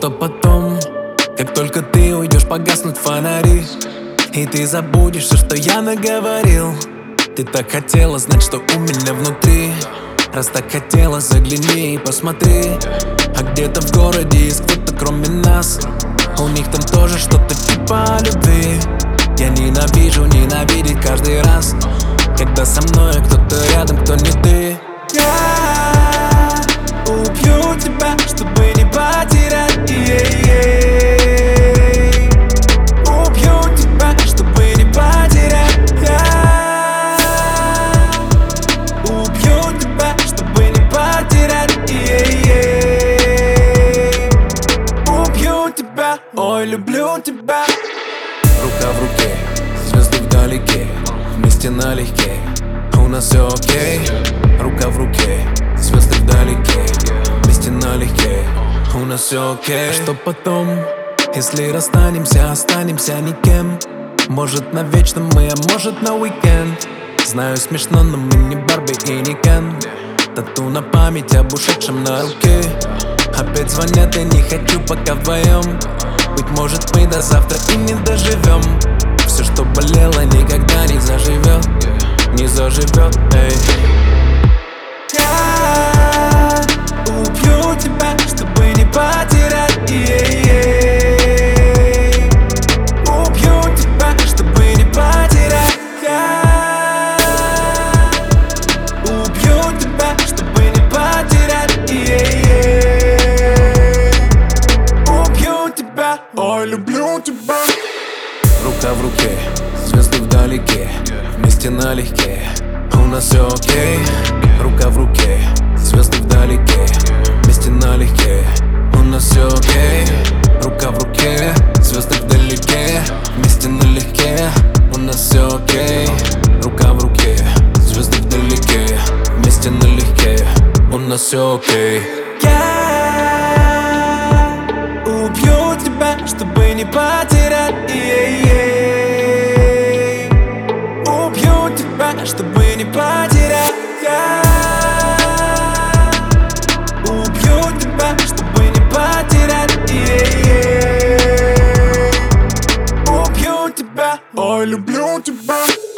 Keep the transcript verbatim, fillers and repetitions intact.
что потом? Как только ты уйдешь, погаснут фонари, и ты забудешь все, что я наговорил. Ты так хотела знать, что у меня внутри. Раз так хотела, загляни и посмотри. А где-то в городе есть кто-то кроме нас. У них там тоже что-то типа любви. Я ненавижу ненавидеть каждый раз, когда со мной кто-то рядом, кто не ты. Я убью тебя, чтобы не потерять. Е-е-е. Убью тебя, чтобы не потерять. Я убью тебя, чтобы не потерять. Е-е-е. Убью тебя, ой, люблю тебя. Рука в руке, звезды вдалеке, вместе налегке, у нас все окей. Рука в руке, звезды вдалеке, вместе налегке, у нас все окей. Что потом, если расстанемся, останемся никем? Может навечно мы, а может на уикенд. Знаю, смешно, но мы не Барби и не Кен. Тату на память об ушедшем на руке. Опять звонят, я не хочу пока вдвоем. Быть может, мы до завтра и не доживем. Все, что болело, никогда не заживет. Не заживет, эй. Я убью тебя, чтобы не потерять. Е-е-е. Убью тебя, чтобы не потерять. Я убью тебя, чтобы не потерять. Е-е-е. Убью тебя, ой, люблю тебя. Рука в руке, звезды вдалеке, вместе налегке, у нас все окей. Рука в руке, звезды вдалеке, вместе налегке, у нас все окей. Рука в руке, звезды вдалеке, вместе налегке, у нас все окей. Рука в руке, звезды вдалеке, вместе налегке, у нас все окей. Я убью тебя, чтобы не потерять. Е-е-е. Убью тебя, чтобы не потерять. Я убью тебя, чтобы не потерять. Е-е-е. Убью тебя, ой, люблю тебя.